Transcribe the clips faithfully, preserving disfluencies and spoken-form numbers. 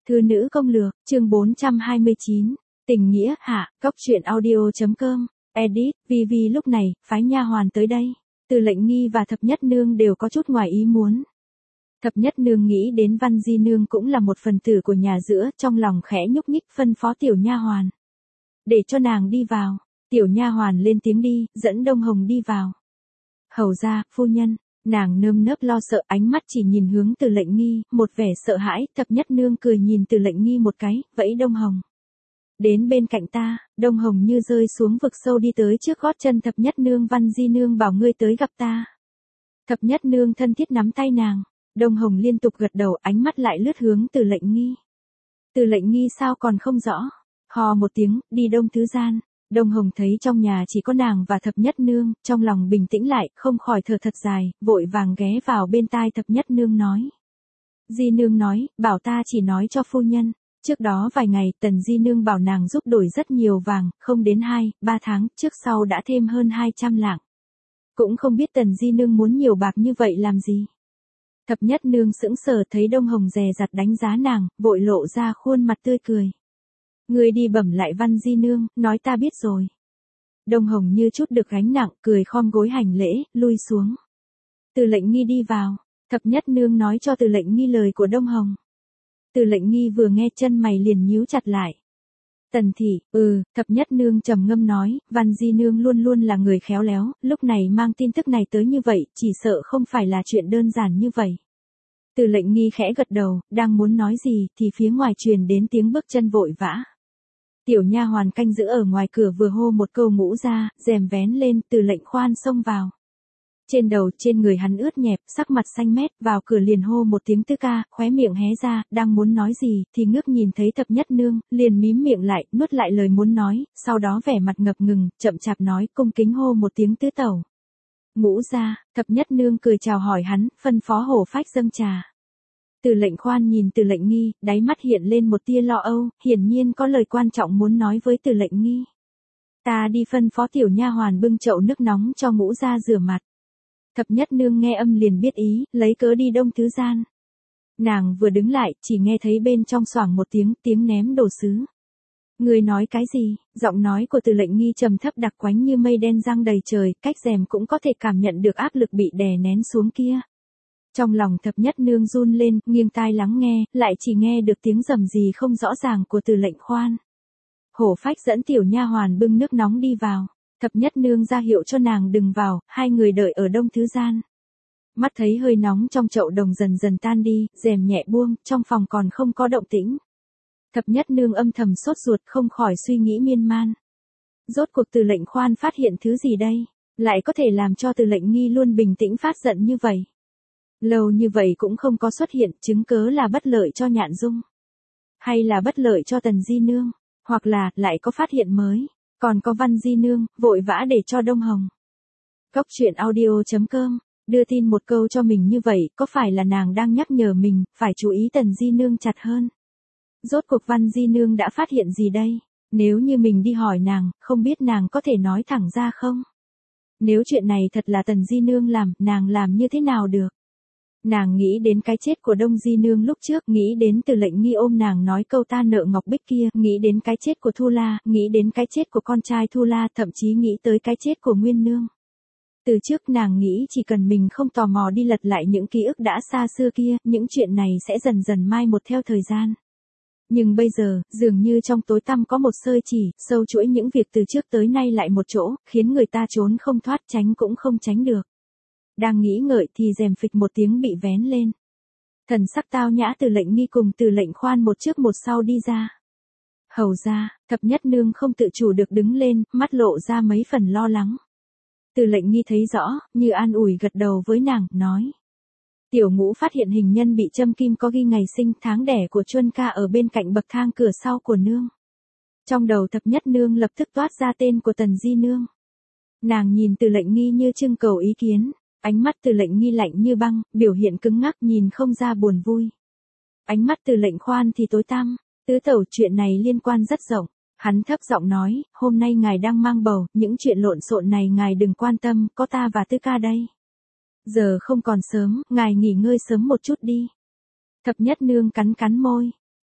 Thư nữ công lược, chương bốn trăm hai mươi chín, tình nghĩa hạ, cóc truyện audio.com, edit, vì vì lúc này, phái nha hoàn tới đây. Từ Lệnh Nghi và Thập Nhất Nương đều có chút ngoài ý muốn. Thập Nhất Nương nghĩ đến Văn Di Nương cũng là một phần tử của nhà giữa, trong lòng khẽ nhúc nhích phân phó tiểu nha hoàn. Để cho nàng đi vào, tiểu nha hoàn lên tiếng đi, dẫn Đông Hồng đi vào. Hầu ra, phu nhân. Nàng nơm nớp lo sợ, ánh mắt chỉ nhìn hướng Từ Lệnh Nghi, một vẻ sợ hãi. Thập Nhất Nương cười nhìn Từ Lệnh Nghi một cái, vẫy Đông Hồng. Đến bên cạnh ta. Đông Hồng như rơi xuống vực sâu đi tới trước gót chân Thập Nhất Nương. Văn Di Nương bảo ngươi tới gặp ta. Thập Nhất Nương thân thiết nắm tay nàng. Đông Hồng liên tục gật đầu, ánh mắt lại lướt hướng Từ Lệnh Nghi. Từ Lệnh Nghi sao còn không rõ. Hò một tiếng, đi đông thứ gian. Đông Hồng thấy trong nhà chỉ có nàng và Thập Nhất Nương, trong lòng bình tĩnh lại, không khỏi thở thật dài, vội vàng ghé vào bên tai Thập Nhất Nương nói. Di Nương nói, bảo ta chỉ nói cho phu nhân. Trước đó vài ngày, Tần Di Nương bảo nàng giúp đổi rất nhiều vàng, không đến hai, ba tháng, trước sau đã thêm hơn hai trăm lạng. Cũng không biết Tần Di Nương muốn nhiều bạc như vậy làm gì. Thập Nhất Nương sững sờ thấy Đông Hồng dè dặt đánh giá nàng, vội lộ ra khuôn mặt tươi cười. Ngươi đi bẩm lại Văn Di Nương, nói ta biết rồi. Đông Hồng như chút được gánh nặng, cười khom gối hành lễ, lui xuống. Từ Lệnh Nghi đi vào, Thập Nhất Nương nói cho Từ Lệnh Nghi lời của Đông Hồng. Từ Lệnh Nghi vừa nghe chân mày liền nhíu chặt lại. Tần thị, ừ, Thập Nhất Nương trầm ngâm nói, Văn Di Nương luôn luôn là người khéo léo, lúc này mang tin tức này tới như vậy, chỉ sợ không phải là chuyện đơn giản như vậy. Từ Lệnh Nghi khẽ gật đầu, đang muốn nói gì, thì phía ngoài truyền đến tiếng bước chân vội vã. Tiểu nha hoàn canh giữ ở ngoài cửa vừa hô một câu ngũ ra, rèm vén lên, Từ Lệnh Khoan xông vào. Trên đầu, trên người hắn ướt nhẹp, sắc mặt xanh mét, vào cửa liền hô một tiếng tứ ca, khóe miệng hé ra, đang muốn nói gì, thì ngước nhìn thấy Thập Nhất Nương, liền mím miệng lại, nuốt lại lời muốn nói, sau đó vẻ mặt ngập ngừng, chậm chạp nói, cung kính hô một tiếng tứ tẩu. Ngũ ra, Thập Nhất Nương cười chào hỏi hắn, phân phó hổ phách dâng trà. Từ Lệnh Khoan nhìn Từ Lệnh Nghi, đáy mắt hiện lên một tia lo âu, hiển nhiên có lời quan trọng muốn nói với Từ Lệnh Nghi. Ta đi phân phó tiểu nha hoàn bưng chậu nước nóng cho ngũ ra rửa mặt. Thập Nhất Nương nghe âm liền biết ý, lấy cớ đi đông thứ gian. Nàng vừa đứng lại, chỉ nghe thấy bên trong xoảng một tiếng, tiếng ném đồ sứ. Người nói cái gì? Giọng nói của Từ Lệnh Nghi trầm thấp đặc quánh như mây đen giăng đầy trời, cách rèm cũng có thể cảm nhận được áp lực bị đè nén xuống kia. Trong lòng Thập Nhất Nương run lên, nghiêng tai lắng nghe, lại chỉ nghe được tiếng rầm rì không rõ ràng của Từ Lệnh Khoan. Hổ phách dẫn tiểu nha hoàn bưng nước nóng đi vào. Thập Nhất Nương ra hiệu cho nàng đừng vào, hai người đợi ở đông thứ gian. Mắt thấy hơi nóng trong chậu đồng dần dần tan đi, rèm nhẹ buông, trong phòng còn không có động tĩnh. Thập Nhất Nương âm thầm sốt ruột không khỏi suy nghĩ miên man. Rốt cuộc Từ Lệnh Khoan phát hiện thứ gì đây? Lại có thể làm cho Từ Lệnh Nghi luôn bình tĩnh phát giận như vậy. Lâu như vậy cũng không có xuất hiện, chứng cớ là bất lợi cho Nhạn Dung. Hay là bất lợi cho Tần Di Nương, hoặc là, lại có phát hiện mới. Còn có Văn Di Nương, vội vã để cho Đông Hồng. Cóc truyện audio.com, đưa tin một câu cho mình như vậy, có phải là nàng đang nhắc nhở mình, phải chú ý Tần Di Nương chặt hơn. Rốt cuộc Văn Di Nương đã phát hiện gì đây? Nếu như mình đi hỏi nàng, không biết nàng có thể nói thẳng ra không? Nếu chuyện này thật là Tần Di Nương làm, nàng làm như thế nào được? Nàng nghĩ đến cái chết của Đông Di Nương lúc trước, nghĩ đến Từ Lệnh Nghi ôm nàng nói câu ta nợ Ngọc Bích kia, nghĩ đến cái chết của Thu La, nghĩ đến cái chết của con trai Thu La, thậm chí nghĩ tới cái chết của Nguyên Nương. Từ trước nàng nghĩ chỉ cần mình không tò mò đi lật lại những ký ức đã xa xưa kia, những chuyện này sẽ dần dần mai một theo thời gian. Nhưng bây giờ, dường như trong tối tăm có một sợi chỉ, sâu chuỗi những việc từ trước tới nay lại một chỗ, khiến người ta trốn không thoát, tránh cũng không tránh được. Đang nghĩ ngợi thì rèm phịch một tiếng bị vén lên. Thần sắc tao nhã Từ Lệnh Nghi cùng Từ Lệnh Khoan một trước một sau đi ra. Hầu ra, Thập Nhất Nương không tự chủ được đứng lên, mắt lộ ra mấy phần lo lắng. Từ Lệnh Nghi thấy rõ, như an ủi gật đầu với nàng, nói. Tiểu Ngũ phát hiện hình nhân bị châm kim có ghi ngày sinh tháng đẻ của Chuân ca ở bên cạnh bậc thang cửa sau của nương. Trong đầu Thập Nhất Nương lập tức toát ra tên của Tần Di Nương. Nàng nhìn Từ Lệnh Nghi như trưng cầu ý kiến. Ánh mắt Từ Lệnh Nghi lạnh như băng, biểu hiện cứng ngắc nhìn không ra buồn vui. Ánh mắt Từ Lệnh Khoan thì tối tăm, tứ tẩu chuyện này liên quan rất rộng. Hắn thấp giọng nói, hôm nay ngài đang mang bầu, những chuyện lộn xộn này ngài đừng quan tâm, có ta và Tư ca đây. Giờ không còn sớm, ngài nghỉ ngơi sớm một chút đi. Thập Nhất Nương cắn cắn môi.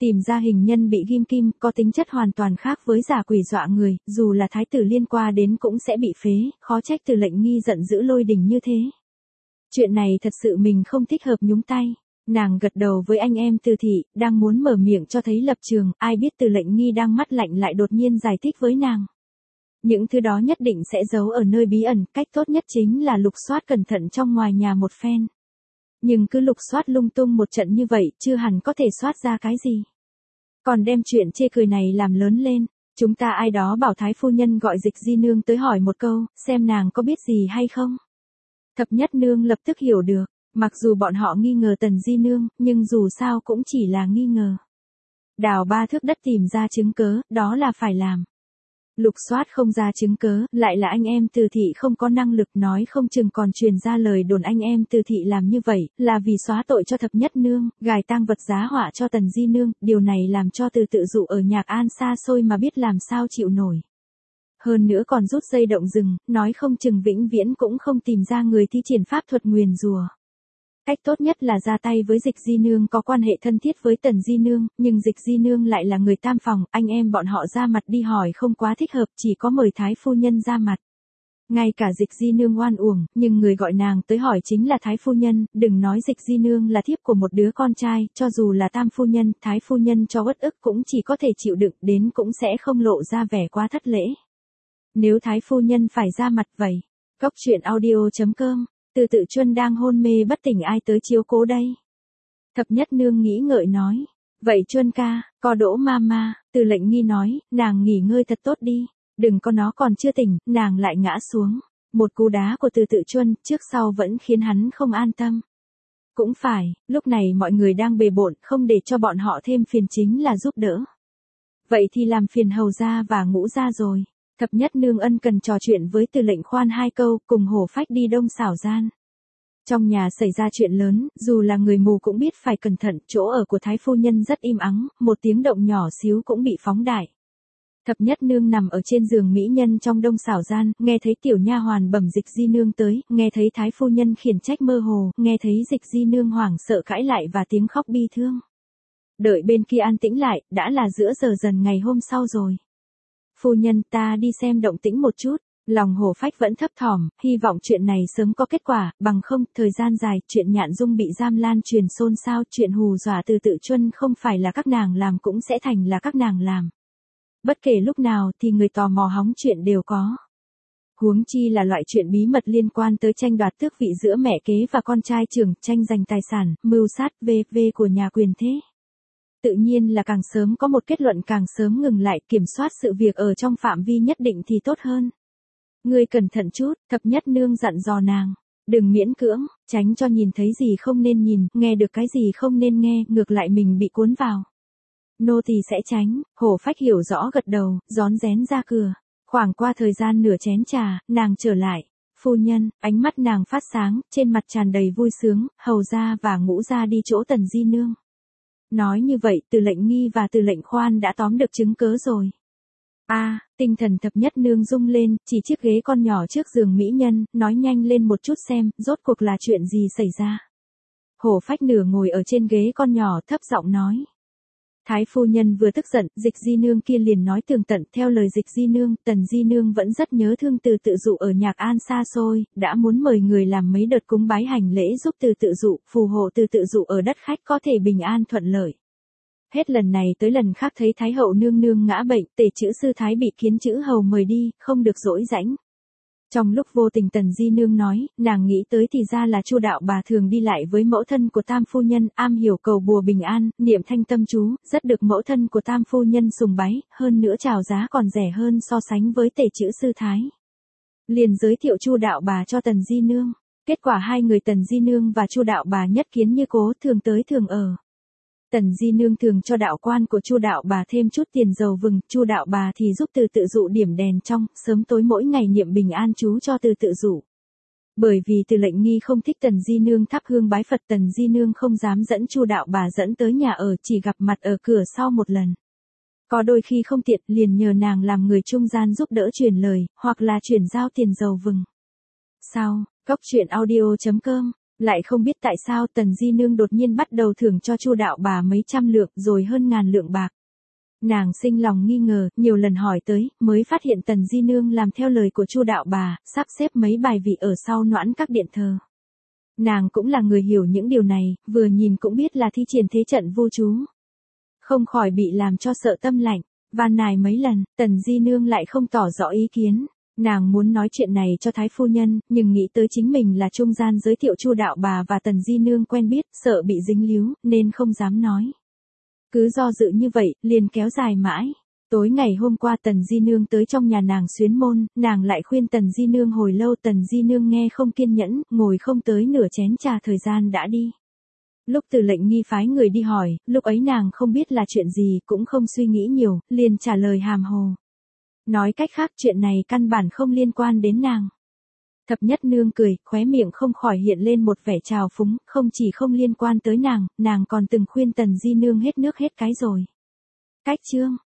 Tìm ra hình nhân bị ghim kim có tính chất hoàn toàn khác với giả quỷ dọa người, dù là thái tử liên qua đến cũng sẽ bị phế, khó trách Từ Lệnh Nghi giận dữ lôi đình như thế. Chuyện này thật sự mình không thích hợp nhúng tay. Nàng gật đầu với anh em Từ thị, đang muốn mở miệng cho thấy lập trường, ai biết Từ Lệnh Nghi đang mắt lạnh lại đột nhiên giải thích với nàng. Những thứ đó nhất định sẽ giấu ở nơi bí ẩn, cách tốt nhất chính là lục soát cẩn thận trong ngoài nhà một phen. Nhưng cứ lục soát lung tung một trận như vậy, chưa hẳn có thể soát ra cái gì. Còn đem chuyện chê cười này làm lớn lên, chúng ta ai đó bảo thái phu nhân gọi Dịch Di nương tới hỏi một câu, xem nàng có biết gì hay không. Thập nhất nương lập tức hiểu được, mặc dù bọn họ nghi ngờ Tần Di nương, nhưng dù sao cũng chỉ là nghi ngờ. Đào ba thước đất tìm ra chứng cớ, đó là phải làm. Lục soát không ra chứng cớ, lại là anh em Từ thị không có năng lực, nói không chừng còn truyền ra lời đồn anh em Từ thị làm như vậy, là vì xóa tội cho thập nhất nương, gài tang vật giá họa cho Tần Di nương, điều này làm cho Từ tự dụ ở Nhạc An xa xôi mà biết làm sao chịu nổi. Hơn nữa còn rút dây động rừng, nói không chừng vĩnh viễn cũng không tìm ra người thi triển pháp thuật nguyền rủa. Cách tốt nhất là ra tay với Dịch Di nương có quan hệ thân thiết với Tần Di nương, nhưng Dịch Di nương lại là người tam phòng, anh em bọn họ ra mặt đi hỏi không quá thích hợp, chỉ có mời thái phu nhân ra mặt. Ngay cả Dịch Di nương oan uổng, nhưng người gọi nàng tới hỏi chính là thái phu nhân, đừng nói Dịch Di nương là thiếp của một đứa con trai, cho dù là tam phu nhân, thái phu nhân cho uất ức cũng chỉ có thể chịu đựng, đến cũng sẽ không lộ ra vẻ quá thất lễ. Nếu thái phu nhân phải ra mặt vậy, Góc truyện audio chấm com. Từ Tự Chuân đang hôn mê bất tỉnh, ai tới chiếu cố đây? Thập nhất nương nghĩ ngợi nói. Vậy Chuân ca, có Đỗ mama. Từ Lệnh Nghi nói, nàng nghỉ ngơi thật tốt đi. Đừng có nó còn chưa tỉnh, nàng lại ngã xuống. Một cú đá của Từ Tự Chuân, trước sau vẫn khiến hắn không an tâm. Cũng phải, lúc này mọi người đang bề bộn, không để cho bọn họ thêm phiền chính là giúp đỡ. Vậy thì làm phiền Hầu gia và Ngũ gia rồi. Thập nhất nương ân cần trò chuyện với Từ Lệnh Khoan hai câu, cùng Hổ Phách đi Đông Xảo Gian. Trong nhà xảy ra chuyện lớn, dù là người mù cũng biết phải cẩn thận, chỗ ở của thái phu nhân rất im ắng, một tiếng động nhỏ xíu cũng bị phóng đại. Thập nhất nương nằm ở trên giường mỹ nhân trong Đông Xảo Gian, nghe thấy tiểu nha hoàn bẩm Dịch Di nương tới, nghe thấy thái phu nhân khiển trách mơ hồ, nghe thấy Dịch Di nương hoảng sợ cãi lại và tiếng khóc bi thương. Đợi bên kia an tĩnh lại, đã là giữa giờ dần ngày hôm sau rồi. Phu nhân, ta đi xem động tĩnh một chút. Lòng Hổ Phách vẫn thấp thỏm, hy vọng chuyện này sớm có kết quả, bằng không, thời gian dài, chuyện Nhạn Dung bị giam lan truyền xôn xao, chuyện hù dọa Từ Tự Chuân không phải là các nàng làm cũng sẽ thành là các nàng làm. Bất kể lúc nào thì người tò mò hóng chuyện đều có. Huống chi là loại chuyện bí mật liên quan tới tranh đoạt tước vị giữa mẹ kế và con trai trưởng, tranh giành tài sản, mưu sát vân vân của nhà quyền thế. Tự nhiên là càng sớm có một kết luận càng sớm ngừng lại, kiểm soát sự việc ở trong phạm vi nhất định thì tốt hơn. Ngươi cẩn thận chút, thập nhất nương dặn dò nàng. Đừng miễn cưỡng, tránh cho nhìn thấy gì không nên nhìn, nghe được cái gì không nên nghe, ngược lại mình bị cuốn vào. Nô tỳ sẽ tránh. Hổ Phách hiểu rõ gật đầu, rón rén ra cửa. Khoảng qua thời gian nửa chén trà, nàng trở lại. Phu nhân, ánh mắt nàng phát sáng, trên mặt tràn đầy vui sướng, Hầu gia và Ngũ gia đi chỗ Tần Di nương. Nói như vậy, Từ Lệnh Nghi và Từ Lệnh Khoan đã tóm được chứng cớ rồi. A, à, tinh thần thập nhất nương rung lên, chỉ chiếc ghế con nhỏ trước giường mỹ nhân, nói nhanh lên một chút xem, rốt cuộc là chuyện gì xảy ra. Hổ Phách nửa ngồi ở trên ghế con nhỏ thấp giọng nói. Thái phu nhân vừa tức giận, Dịch Di nương kia liền nói tường tận, theo lời Dịch Di nương, Tần Di nương vẫn rất nhớ thương Từ Tự dụ ở Nhạc An xa xôi, đã muốn mời người làm mấy đợt cúng bái hành lễ giúp Từ Tự dụ, phù hộ Từ Tự dụ ở đất khách có thể bình an thuận lợi. Hết lần này tới lần khác thấy Thái hậu nương nương ngã bệnh, Tề chữ sư thái bị Kiến chữ hầu mời đi, không được dỗi rãnh. Trong lúc vô tình Tần Di nương nói, nàng nghĩ tới thì ra là Chu đạo bà thường đi lại với mẫu thân của tam phu nhân, am hiểu cầu bùa bình an, niệm thanh tâm chú, rất được mẫu thân của tam phu nhân sùng bái, hơn nữa chào giá còn rẻ hơn so sánh với Tề chữ sư thái. Liền giới thiệu Chu đạo bà cho Tần Di nương. Kết quả hai người Tần Di nương và Chu đạo bà nhất kiến như cố, thường tới thường ở. Tần Di nương thường cho đạo quan của Chu đạo bà thêm chút tiền dầu vừng, Chu đạo bà thì giúp Từ Tự dụ điểm đèn trong, sớm tối mỗi ngày niệm bình an chú cho Từ Tự dụ. Bởi vì Từ Lệnh Nghi không thích Tần Di nương thắp hương bái Phật, Tần Di nương không dám dẫn Chu đạo bà dẫn tới nhà ở, chỉ gặp mặt ở cửa sau một lần. Có đôi khi không tiện, liền nhờ nàng làm người trung gian giúp đỡ truyền lời, hoặc là chuyển giao tiền dầu vừng. Sau, Góc truyện audio chấm com Lại không biết tại sao Tần Di Nương đột nhiên bắt đầu thưởng cho Chu đạo bà mấy trăm lượng rồi hơn ngàn lượng bạc. Nàng sinh lòng nghi ngờ, nhiều lần hỏi tới, mới phát hiện Tần Di Nương làm theo lời của Chu đạo bà, sắp xếp mấy bài vị ở sau noãn các điện thờ. Nàng cũng là người hiểu những điều này, vừa nhìn cũng biết là thi triển thế trận vô chú. Không khỏi bị làm cho sợ tâm lạnh, van nài mấy lần, Tần Di Nương lại không tỏ rõ ý kiến. Nàng muốn nói chuyện này cho Thái phu nhân, nhưng nghĩ tới chính mình là trung gian giới thiệu Chu đạo bà và Tần Di Nương quen biết, sợ bị dính líu, nên không dám nói. Cứ do dự như vậy, liền kéo dài mãi. Tối ngày hôm qua Tần Di Nương tới trong nhà nàng xuyến môn, nàng lại khuyên Tần Di Nương hồi lâu, Tần Di Nương nghe không kiên nhẫn, ngồi không tới nửa chén trà thời gian đã đi. Lúc Từ Lệnh Nghi phái người đi hỏi, lúc ấy nàng không biết là chuyện gì, cũng không suy nghĩ nhiều, liền trả lời hàm hồ. Nói cách khác, chuyện này căn bản không liên quan đến nàng. Thập Nhất Nương cười, khóe miệng không khỏi hiện lên một vẻ trào phúng, không chỉ không liên quan tới nàng, nàng còn từng khuyên Tần Di Nương hết nước hết cái rồi. Cách chương